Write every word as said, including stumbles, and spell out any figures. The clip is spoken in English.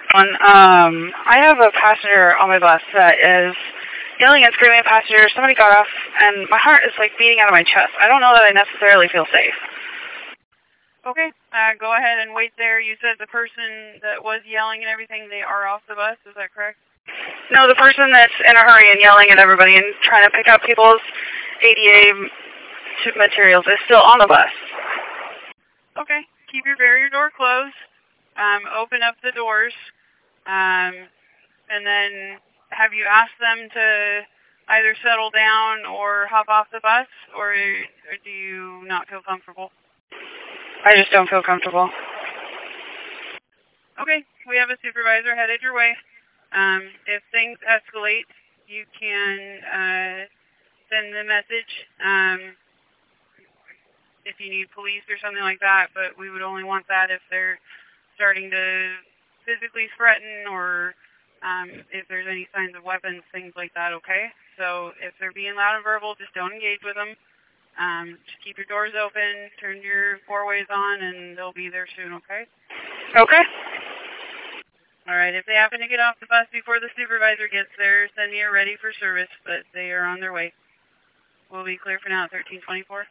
Um, I have a passenger on my bus that is yelling and screaming at passengers. Somebody got off, and my heart is like beating out of my chest. I don't know that I necessarily feel safe. Okay, uh, go ahead and wait there. You said the person that was yelling and everything, they are off the bus, is that correct? No, the person that's in a hurry and yelling at everybody and trying to pick up people's A D A materials is still on the bus. Okay, keep your barrier door closed. Um, open up the doors. Um, and then have you asked them to either settle down or hop off the bus, or, or do you not feel comfortable? I just don't feel comfortable. Okay, we have a supervisor headed your way. Um, if things escalate, you can uh, send the message um, if you need police or something like that, but we would only want that if they're starting to physically threaten or um, if there's any signs of weapons, things like that, okay? So if they're being loud and verbal, just don't engage with them. Um, just keep your doors open, turn your four-ways on, and they'll be there soon, okay? Okay. All right, if they happen to get off the bus before the supervisor gets there, send me a ready for service, but they are on their way. We'll be clear for now at thirteen twenty-four.